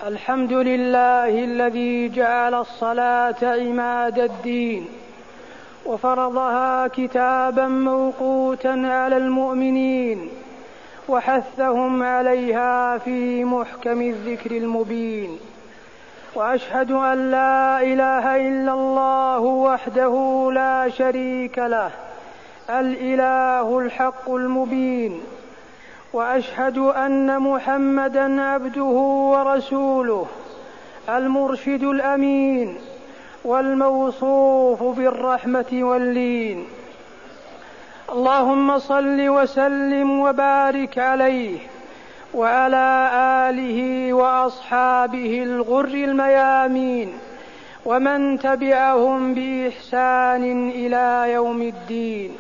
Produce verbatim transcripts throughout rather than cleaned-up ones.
الحمد لله الذي جعل الصلاة عماد الدين وفرضها كتابا موقوتا على المؤمنين وحثهم عليها في محكم الذكر المبين. وأشهد أن لا إله إلا الله وحده لا شريك له الإله الحق المبين. وأشهد أن محمدًا عبده ورسوله المرشد الأمين والموصوف بالرحمة واللين. اللهم صل وسلم وبارك عليه وعلى آله وأصحابه الغر الميامين ومن تبعهم بإحسان إلى يوم الدين.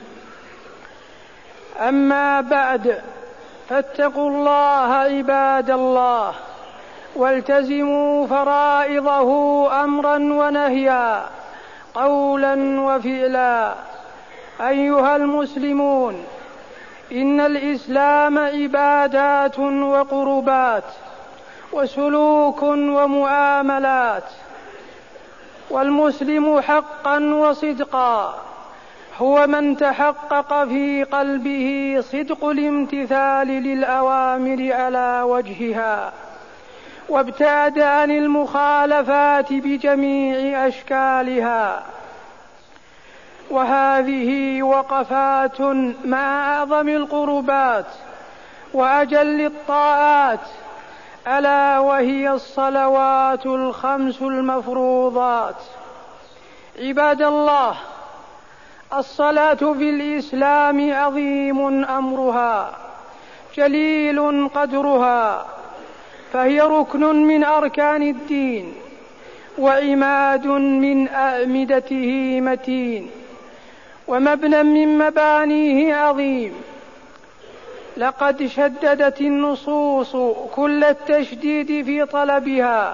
أما بعد، فاتقوا الله عباد الله والتزموا فرائضه أمرا ونهيا قولا وفعلا. أيها المسلمون، إن الإسلام عبادات وقربات وسلوك ومعاملات، والمسلم حقا وصدقا هو من تحقق في قلبه صدق الامتثال للأوامر على وجهها وابتعد عن المخالفات بجميع أشكالها. وهذه وقفات مع أعظم القربات وأجل الطاعات، ألا وهي الصلوات الخمس المفروضات. عباد الله، الصلاة في الإسلام عظيم أمرها جليل قدرها، فهي ركن من أركان الدين وعماد من أعمدته متين ومبنى من مبانيه عظيم. لقد شددت النصوص كل التشديد في طلبها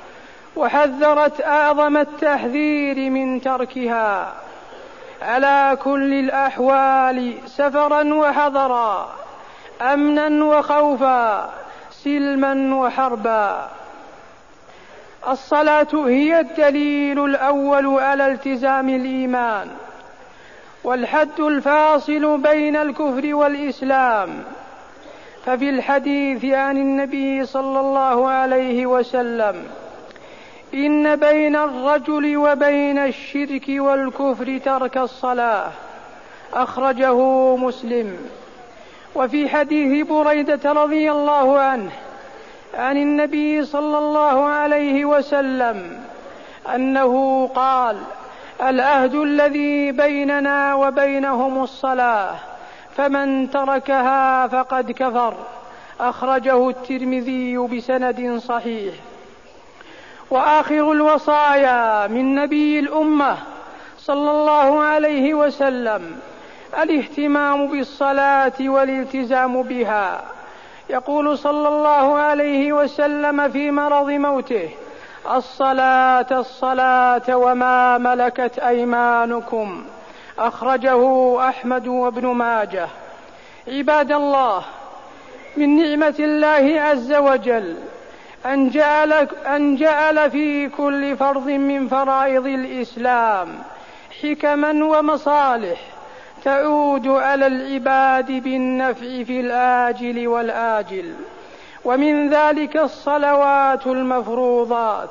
وحذرت أعظم التحذير من تركها على كل الأحوال، سفرا وحضرا، أمنا وخوفا، سلما وحربا. الصلاة هي الدليل الأول على التزام الإيمان والحد الفاصل بين الكفر والإسلام. ففي الحديث عن النبي صلى الله عليه وسلم: إن بين الرجل وبين الشرك والكفر ترك الصلاة، أخرجه مسلم. وفي حديث بريدة رضي الله عنه عن النبي صلى الله عليه وسلم أنه قال: العهد الذي بيننا وبينهم الصلاة، فمن تركها فقد كفر، أخرجه الترمذي بسند صحيح. وآخر الوصايا من نبي الأمة صلى الله عليه وسلم الاهتمام بالصلاة والالتزام بها. يقول صلى الله عليه وسلم في مرض موته: الصلاة الصلاة وما ملكت أيمانكم، أخرجه أحمد وابن ماجه. عباد الله، من نعمة الله عز وجل أن جعل, أن جعل في كل فرض من فرائض الإسلام حكما ومصالح تعود على العباد بالنفع في الآجل والآجل، ومن ذلك الصلوات المفروضات.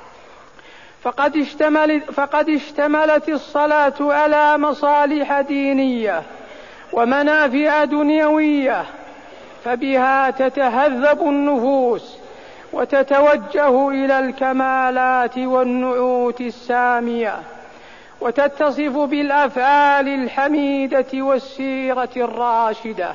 فقد اشتملت, فقد اشتملت الصلاة على مصالح دينية ومنافع دنيوية، فبها تتهذب النفوس وتتوجه إلى الكمالات والنعوت السامية، وتتصف بالأفعال الحميدة والسيرة الراشدة.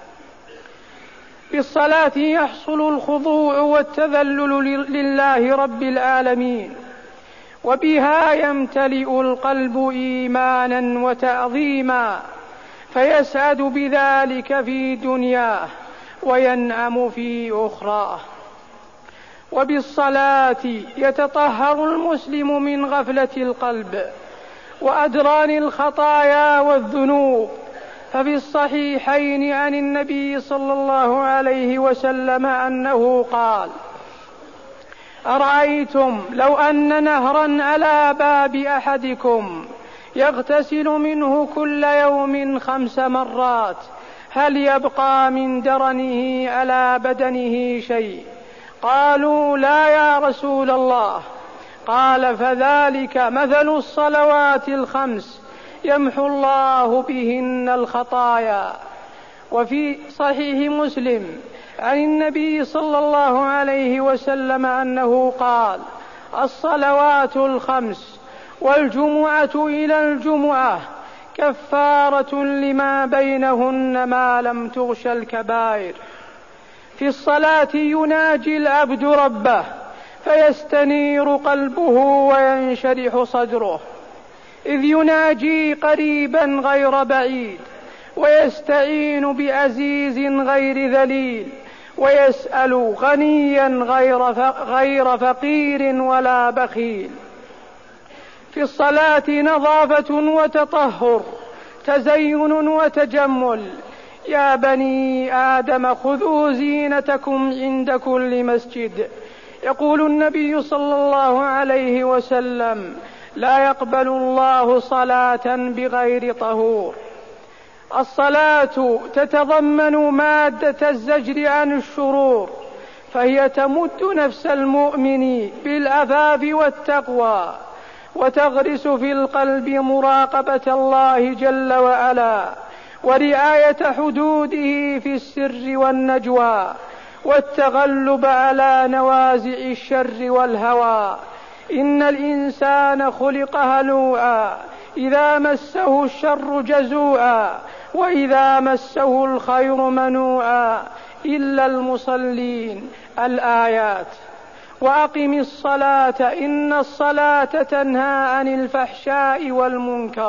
بالصلاة يحصل الخضوع والتذلل لله رب العالمين، وبها يمتلئ القلب إيمانا وتعظيما، فيسعد بذلك في دنياه وينعم في أخراه. وبالصلاة يتطهر المسلم من غفلة القلب وأدران الخطايا والذنوب. ففي الصحيحين عن النبي صلى الله عليه وسلم أنه قال: أرأيتم لو أن نهرا على باب أحدكم يغتسل منه كل يوم خمس مرات هل يبقى من درنه على بدنه شيء؟ قالوا لا يا رسول الله. قال فذلك مثل الصلوات الخمس يمحو الله بهن الخطايا. وفي صحيح مسلم عن النبي صلى الله عليه وسلم أنه قال: الصلوات الخمس والجمعة إلى الجمعة كفارة لما بينهن ما لم تغش الكبائر. في الصلاة يناجي العبد ربه فيستنير قلبه وينشرح صدره، إذ يناجي قريبا غير بعيد، ويستعين بعزيز غير ذليل، ويسأل غنيا غير فقير ولا بخيل. في الصلاة نظافة وتطهر، تزين وتجمل. يا بني آدم خذوا زينتكم عند كل مسجد. يقول النبي صلى الله عليه وسلم: لا يقبل الله صلاة بغير طهور. الصلاة تتضمن مادة الزجر عن الشرور، فهي تمد نفس المؤمن بالعفاف والتقوى، وتغرس في القلب مراقبة الله جل وعلا، ورعاية حدوده في السر والنجوى، والتغلب على نوازع الشر والهوى. إن الإنسان خلق هلوعا، إذا مسه الشر جزوعا، وإذا مسه الخير منوعا، إلا المصلين. الآيات. وأقم الصلاة إن الصلاة تنهى عن الفحشاء والمنكر.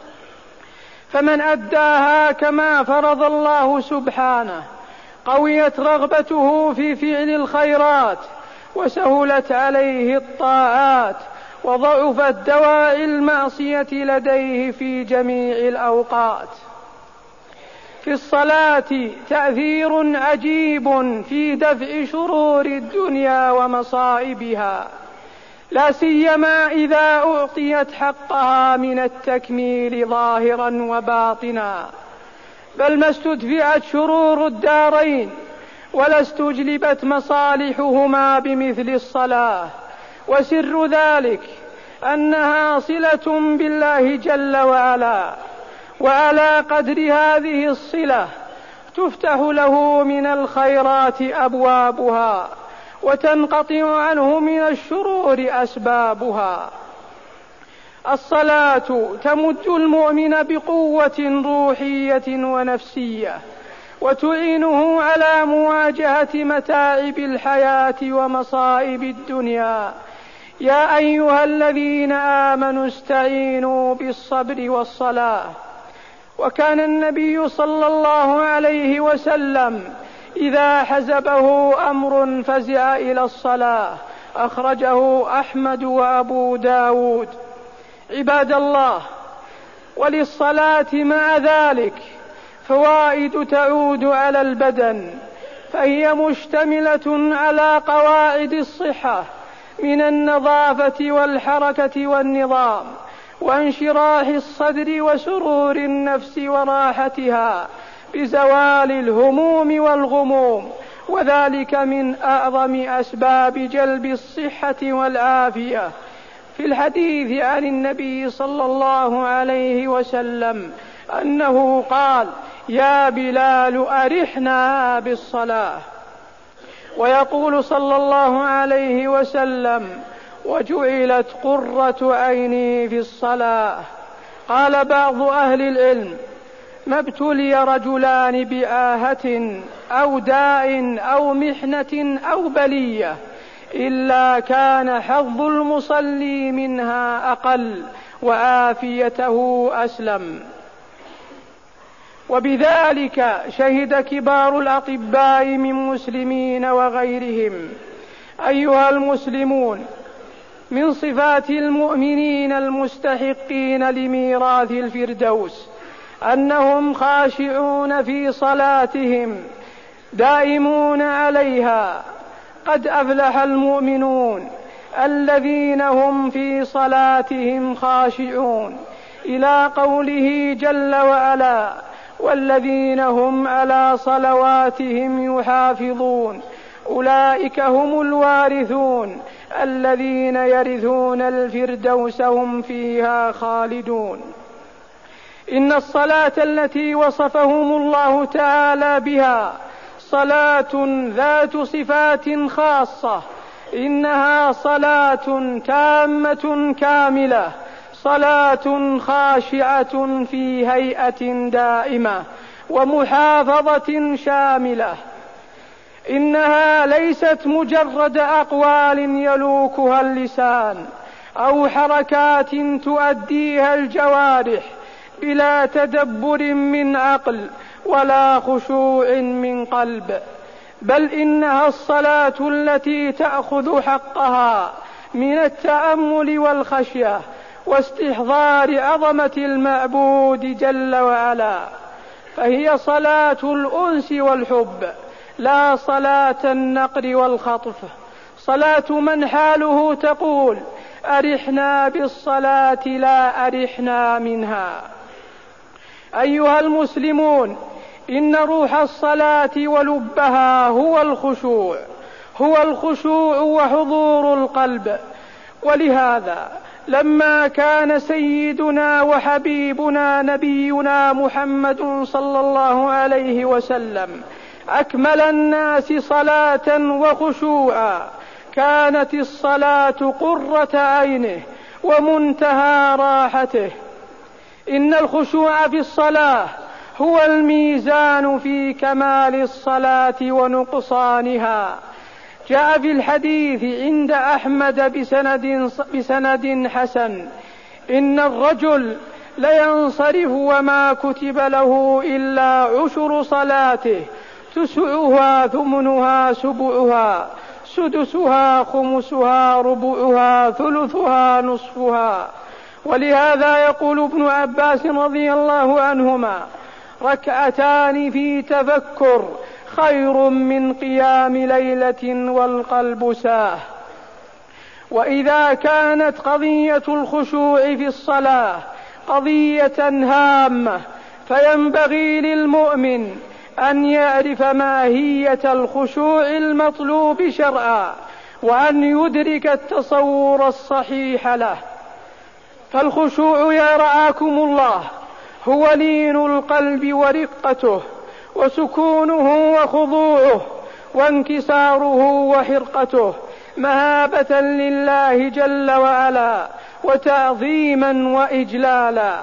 فمن أداها كما فرض الله سبحانه قويت رغبته في فعل الخيرات، وسهلت عليه الطاعات، وضعفت دواعي المعصية لديه في جميع الأوقات. في الصلاة تأثير عجيب في دفع شرور الدنيا ومصائبها، لا سيما إذا أعطيت حقها من التكميل ظاهرا وباطنا، بل ما استدفعت شرور الدارين ولا استجلبت مصالحهما بمثل الصلاة. وسر ذلك أنها صلة بالله جل وعلا، وعلى قدر هذه الصلة تفتح له من الخيرات أبوابها، وتنقطع عنه من الشرور أسبابها. الصلاة تمد المؤمن بقوة روحية ونفسية، وتعينه على مواجهة متاعب الحياة ومصائب الدنيا. يا أيها الذين آمنوا استعينوا بالصبر والصلاة. وكان النبي صلى الله عليه وسلم إذا حزبه أمر فزع إلى الصلاة. أخرجه أحمد وأبو داود. عباد الله، وللصلاة مع ذلك فوائد تعود على البدن، فهي مشتملة على قواعد الصحة من النظافة والحركة والنظام، وانشراح الصدر وسرور النفس وراحتها بزوال الهموم والغموم، وذلك من أعظم أسباب جلب الصحة والعافية. في الحديث عن النبي صلى الله عليه وسلم أنه قال: يا بلال أرحنا بالصلاة. ويقول صلى الله عليه وسلم: وجعلت قرة عيني في الصلاة. قال بعض أهل العلم: ما ابتلي رجلان بآهة أو داء أو محنة أو بلية إلا كان حظ المصلي منها أقل وعافيته أسلم. وبذلك شهد كبار الأطباء من مسلمين وغيرهم. أيها المسلمون، من صفات المؤمنين المستحقين لميراث الفردوس أنهم خاشعون في صلاتهم، دائمون عليها، قد أفلح المؤمنون الذين هم في صلاتهم خاشعون، إلى قوله جل وعلا: والذين هم على صلواتهم يحافظون أولئك هم الوارثون الذين يرثون الفردوس هم فيها خالدون. إن الصلاة التي وصفهم الله تعالى بها صلاة ذات صفات خاصة، إنها صلاة تامة كاملة، صلاة خاشعة في هيئة دائمة ومحافظة شاملة. إنها ليست مجرد أقوال يلوكها اللسان أو حركات تؤديها الجوارح بلا تدبر من عقل ولا خشوع من قلب، بل إنها الصلاة التي تأخذ حقها من التأمل والخشية واستحضار عظمة المعبود جل وعلا، فهي صلاة الأنس والحب لا صلاة النقر والخطف، صلاة من حاله تقول: أرحنا بالصلاة لا أرحنا منها. أيها المسلمون، إن روح الصلاة ولبها هو الخشوع، هو الخشوع وحضور القلب. ولهذا لما كان سيدنا وحبيبنا نبينا محمد صلى الله عليه وسلم أكمل الناس صلاة وخشوعا، كانت الصلاة قرة عينه ومنتهى راحته. إن الخشوع في الصلاة هو الميزان في كمال الصلاة ونقصانها. جاء في الحديث عند أحمد بسند, بسند حسن: إن الرجل لينصرف وما كتب له إلا عشر صلاته، تسعها ثمنها سبعها، سدسها خمسها ربعها ثلثها نصفها. ولهذا يقول ابن عباس رضي الله عنهما: ركعتان في تفكر خير من قيام ليلة والقلب ساه. وإذا كانت قضية الخشوع في الصلاة قضية هامة، فينبغي للمؤمن أن يعرف ماهية الخشوع المطلوب شرعا، وأن يدرك التصور الصحيح له. فالخشوع يا رعاكم الله هو لين القلب ورقته وسكونه وخضوعه وانكساره وحرقته، مهابة لله جل وعلا وتعظيما وإجلالا.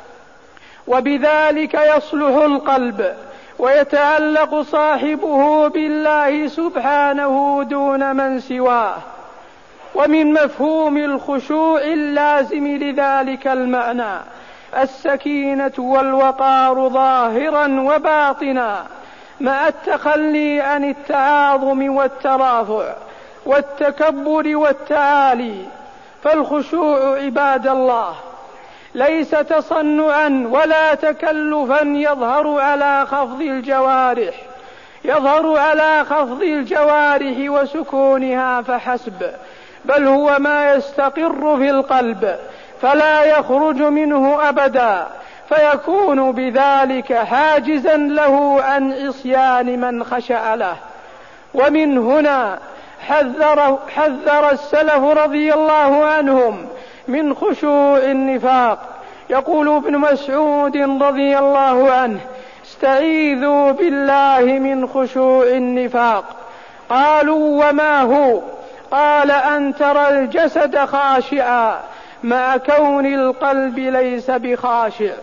وبذلك يصلح القلب ويتعلق صاحبه بالله سبحانه دون من سواه. ومن مفهوم الخشوع اللازم لذلك المعنى السكينة والوقار ظاهرا وباطنا، مع التخلي عن التعاظم والترافع والتكبر والتعالي. فالخشوع عباد الله ليس تصنعا ولا تكلفا يظهر على خفض الجوارح يظهر على خفض الجوارح وسكونها فحسب، بل هو ما يستقر في القلب فلا يخرج منه أبدا، فيكون بذلك حاجزا له عن عصيان من خشع له. ومن هنا حذر, حذر السلف رضي الله عنهم من خشوع النفاق. يقول ابن مسعود رضي الله عنه: استعيذوا بالله من خشوع النفاق. قالوا: وما هو؟ قال: أن ترى الجسد خاشعا مع كون القلب ليس بخاشع.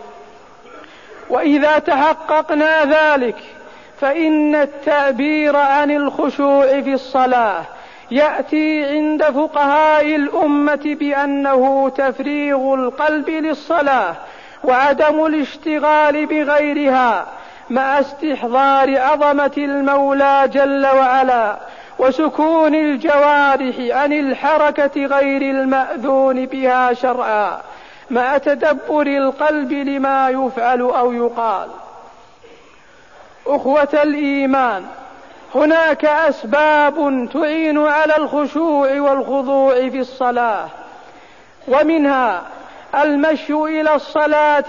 وإذا تحققنا ذلك فإن التعبير عن الخشوع في الصلاة يأتي عند فقهاء الأمة بأنه تفريغ القلب للصلاة وعدم الاشتغال بغيرها، مع استحضار عظمة المولى جل وعلا وسكون الجوارح عن الحركة غير المأذون بها شرعا، مع تدبر القلب لما يفعل أو يقال. أخوة الإيمان، هناك أسباب تعين على الخشوع والخضوع في الصلاة، ومنها المشي إلى الصلاة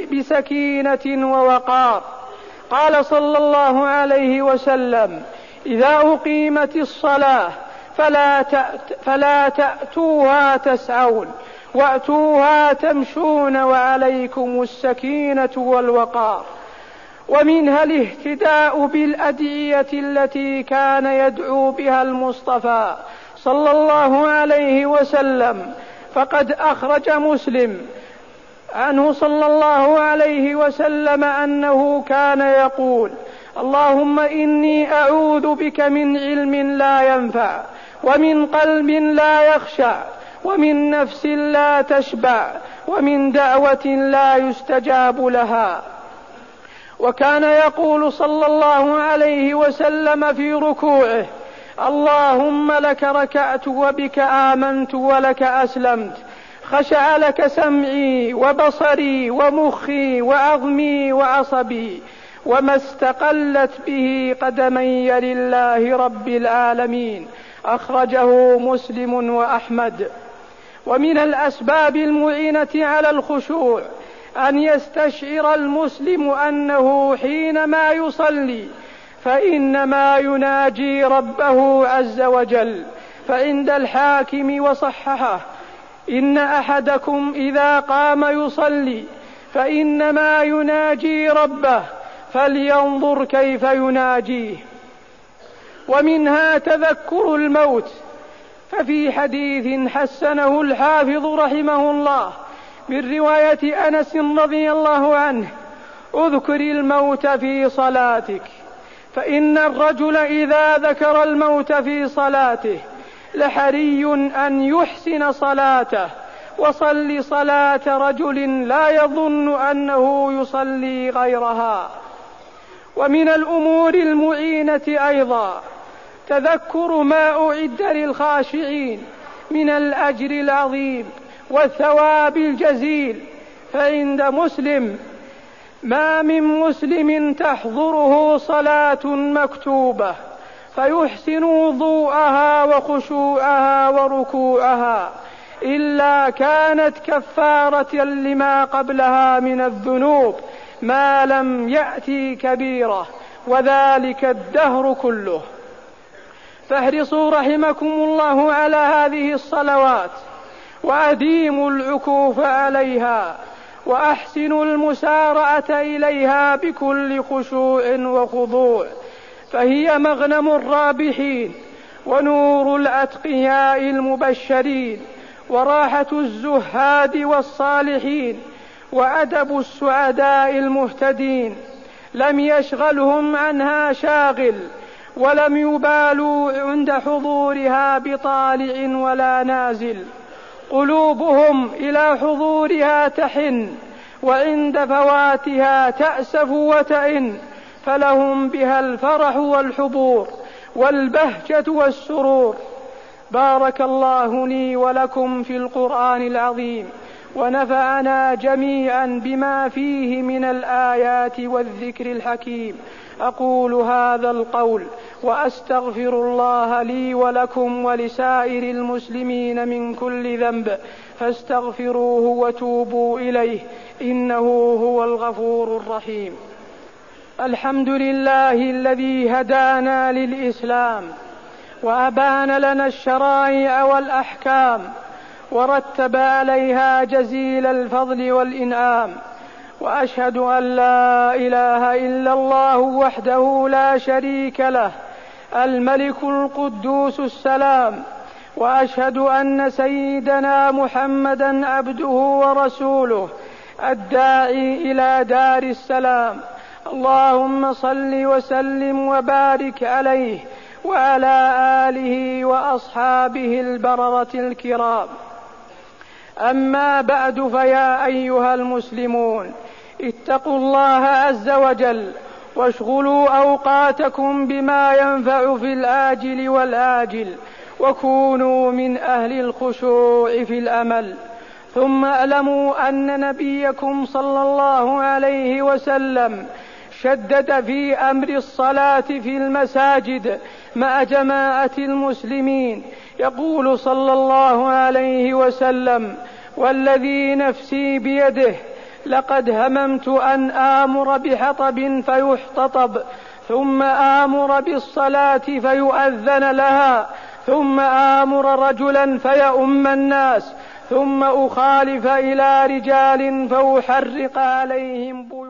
بسكينة ووقار. قال صلى الله عليه وسلم: إذا أقيمت الصلاة فلا, تأت فلا تأتوها تسعون وأتوها تمشون وعليكم السكينة والوقار. ومنها الاهتداء بالأدعية التي كان يدعو بها المصطفى صلى الله عليه وسلم، فقد أخرج مسلم عنه صلى الله عليه وسلم أنه كان يقول: اللهم إني أعوذ بك من علم لا ينفع، ومن قلب لا يخشع، ومن نفس لا تشبع، ومن دعوة لا يستجاب لها. وكان يقول صلى الله عليه وسلم في ركوعه: اللهم لك ركعت وبك آمنت ولك أسلمت، خشع لك سمعي وبصري ومخي وعظمي وعصبي، وما استقلت به قدمي لله رب العالمين. أخرجه مسلم وأحمد. ومن الأسباب المعينة على الخشوع أن يستشعر المسلم أنه حينما يصلي فإنما يناجي ربه عز وجل. فعند الحاكم وصححه: إن أحدكم إذا قام يصلي فإنما يناجي ربه فلينظر كيف يناجيه. ومنها تذكر الموت، ففي حديث حسنه الحافظ رحمه الله من رواية أنس رضي الله عنه: اذكر الموت في صلاتك، فإن الرجل إذا ذكر الموت في صلاته لحري أن يحسن صلاته، وصل صلاة رجل لا يظن أنه يصلي غيرها. ومن الأمور المعينة أيضا تذكر ما أعد للخاشعين من الأجر العظيم والثواب الجزيل. فعند مسلم: ما من مسلم تحضره صلاة مكتوبة فيحسن وضوءها وخشوعها وركوعها إلا كانت كفارة لما قبلها من الذنوب ما لم يأتي كبيرة، وذلك الدهر كله. فاحرصوا رحمكم الله على هذه الصلوات، وأديموا العكوف عليها، وأحسنوا المسارعة إليها بكل خشوع وخضوع، فهي مغنم الرابحين، ونور الأتقياء المبشرين، وراحة الزهاد والصالحين، وأدب السعداء المهتدين. لم يشغلهم عنها شاغل، ولم يبالوا عند حضورها بطالع ولا نازل. قلوبهم إلى حضورها تحن، وعند فواتها تأسف وتئن، فلهم بها الفرح والحبور والبهجة والسرور. بارك الله لي ولكم في القرآن العظيم، ونفعنا جميعا بما فيه من الآيات والذكر الحكيم. أقول هذا القول وأستغفر الله لي ولكم ولسائر المسلمين من كل ذنب، فاستغفروه وتوبوا إليه، إنه هو الغفور الرحيم. الحمد لله الذي هدانا للإسلام، وأبان لنا الشرائع والأحكام، ورتب عليها جزيل الفضل والإنعام. وأشهد أن لا إله إلا الله وحده لا شريك له، الملك القدوس السلام. وأشهد أن سيدنا محمدا عبده ورسوله الداعي إلى دار السلام. اللهم صل وسلم وبارك عليه وعلى آله وأصحابه البررة الكرام. أما بعد، فيا أيها المسلمون، اتقوا الله عز وجل، واشغلوا أوقاتكم بما ينفع في الآجل والآجل، وكونوا من أهل الخشوع في الأمل. ثم اعلموا أن نبيكم صلى الله عليه وسلم شدد في أمر الصلاة في المساجد مع جماعة المسلمين، يقول صلى الله عليه وسلم: والذي نفسي بيده لقد هممت أن آمر بحطب فيحتطب، ثم آمر بالصلاة فيؤذن لها، ثم آمر رجلا فيؤم الناس، ثم أخالف إلى رجال فأحرق عليهم بيوتهم.